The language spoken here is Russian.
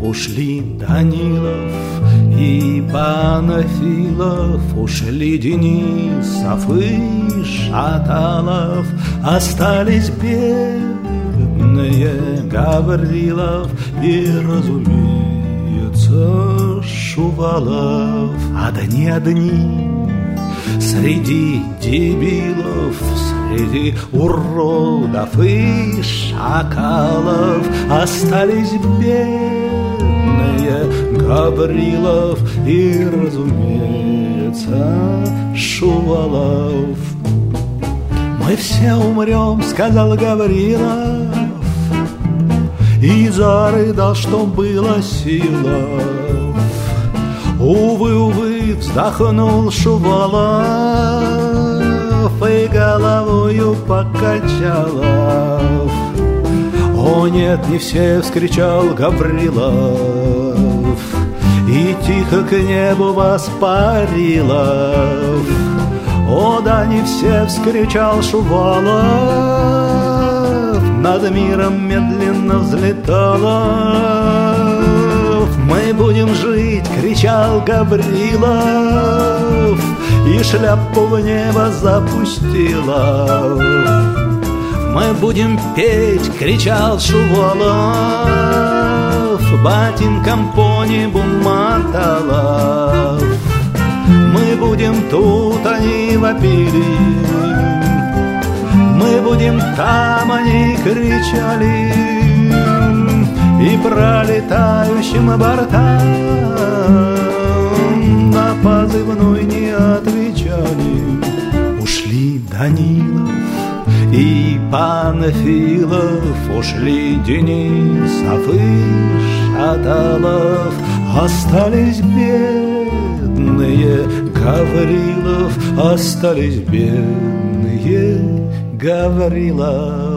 ушли Данилов и Панафилов, ушли Денисов и Шаталов, остались бедные Гаврилов и, разумеется, Шувалов. Одни среди дебилов, среди уродов и шакалов остались бедные Гаврилов и, разумеется, Шувалов. Мы все умрем, сказал Гаврилов, и зарыдал, что было силов. Увы, увы, вздохнул Шувалов и головою покачалов. О нет, не все, вскричал Гаврилов и тихо к небу воспарилов. О да, не все, вскричал Шувалов, над миром медленно взлеталов. Мы будем жить, кричал Гаврилов, и шляпу в небо запустила. Мы будем петь, кричал Шувалов, ботинком по небу моталов. Мы будем тут, они вопили, мы будем там, они кричали, и пролетающим бортам на позывной не отвечали. Ушли Данилов и Панафилов, ушли Денисов и Шаталов, остались бедные Гаврилов, остались бедные Гаврилов.